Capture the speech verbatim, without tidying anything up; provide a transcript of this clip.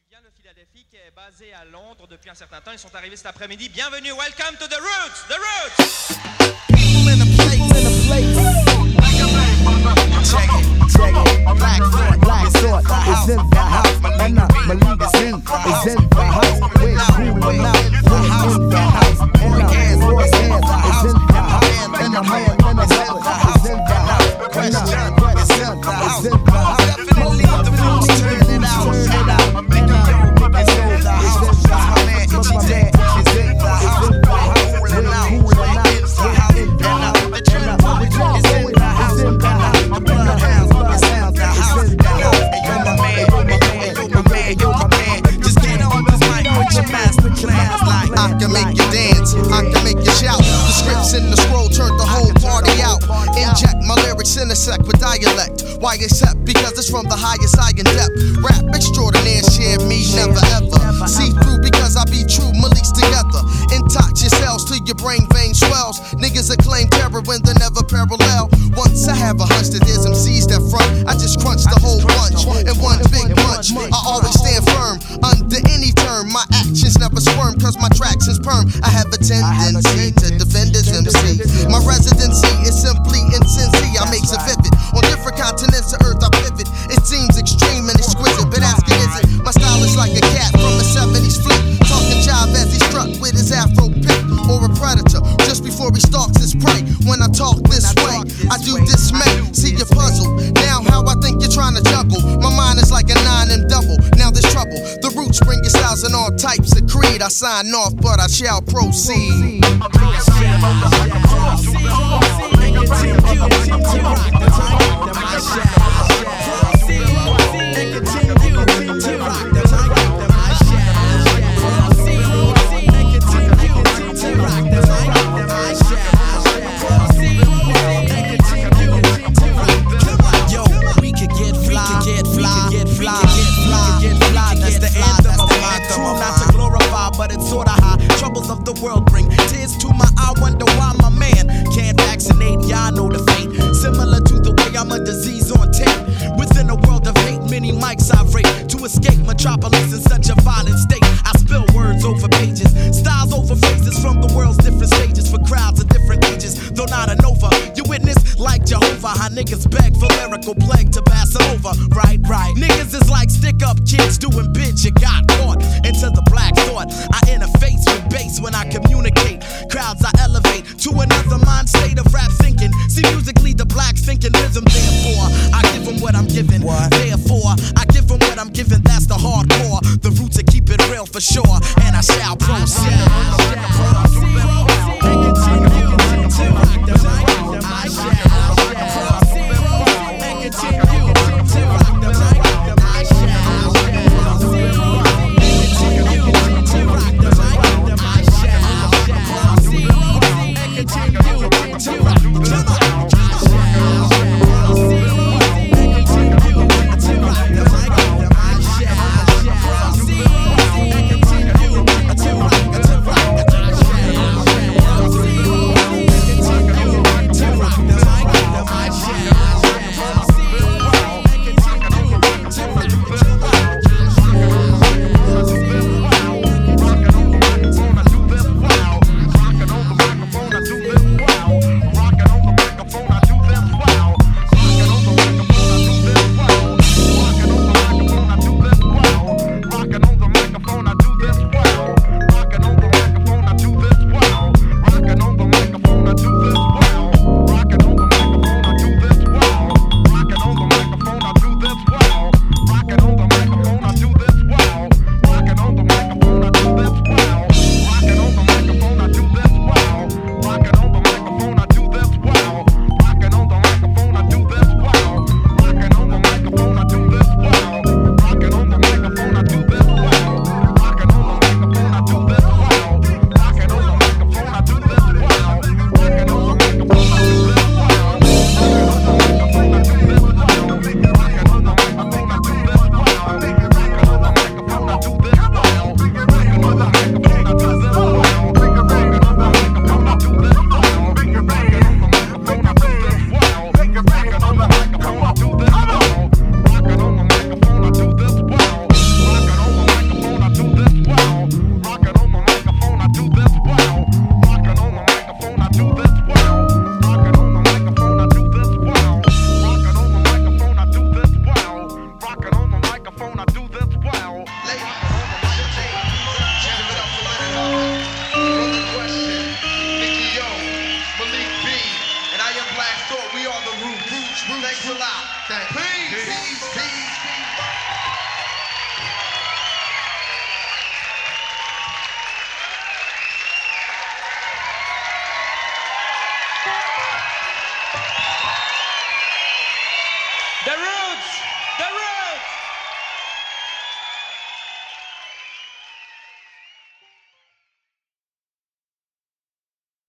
vient de Philadelphie, qui est basé à Londres depuis un certain temps. Ils sont arrivés cet après-midi. Bienvenue, welcome to the Roots, the Roots. People in the place, in the place. Check it, check it. Black Thought, Black Thought is in the house. And uh, Malik Singh is in the house. We're cooling out, we're in the house. And uh, Royce Hands is in the house. And the man in the house is in the house. And uh, Question is in the house. Definitely the roots, turn it out, turn it out. And uh, it's in the house. My man Itchy Dad is in the house. We're cooling out, we're in the house. And uh, the Trinity is in the house. And uh, the Bloodhounds is in the house. And yo, my man, yo, my man, yo, my man. Just get on this mic with your master class. Like I can make you dance, I can make you shout. The scripts in the scroll turned the whole party out. Inject my lyrics intersect with dialect. Why accept? Because it's from the highest high in depth. Rap extraordinaire, share me, never ever. See through because I be true, Malik's together. Intox yourselves till your brain vein swells. Niggas acclaim terror when they're never parallel. Once I have a hunch that there's M Cs that front, I just crunch the whole bunch in one big punch. I always stand firm under any term. My actions never squirm cause my tractions perm. I have a tendency to defend as M C. My residency is simply insincy. I make it vivid. On different continents of earth I pivot. It seems extreme and exquisite, but ask it, is it? My style is like a cat from the seventies flip. Talking jive as he struck with his afro pick. Or a predator just before he stalks his prey. When I talk this way, I do dismay. See you puzzled. Now how I think you're trying to juggle. My mind is like a nine and double. Now there's trouble. The roots bring your styles in all types of creed. I sign off, but I shall proceed. But it's sorta high. Troubles of the world bring tears to my eye. Wonder why my man can't vaccinate. Y'all know the fate. Similar to the way I'm a disease on tape. Within a world of hate, many mics I rape. To escape metropolis in such a violent state, I spill words over pages, styles over phrases from the world's different stages for crowds of different ages. Though not a nova, you witness like Jehovah how niggas beg for lyrical plague to pass it over. Right, right. Niggas is like stick up kids doing bitch. You got caught into the Black Thought. I interface with bass when I communicate. Crowds I elevate to another mind state of rap thinking. See musically the blacks thinking rhythm. Therefore I give them what I'm giving. What? Therefore I give them what I'm giving. That's the hardcore. The roots to keep it real for sure. And I shall proceed. And continue to rock the mic. I shall proceed. And continue to rock the mic. I shall proceed. And continue to rock the mic. I shall proceed. And continue to rock the mic. I shall proceed. And continue to rock the mic. I shall proceed. And continue to rock the mic. To Roots. Thanks a lot. Thanks. Peace. Peace. Peace. Peace. Peace.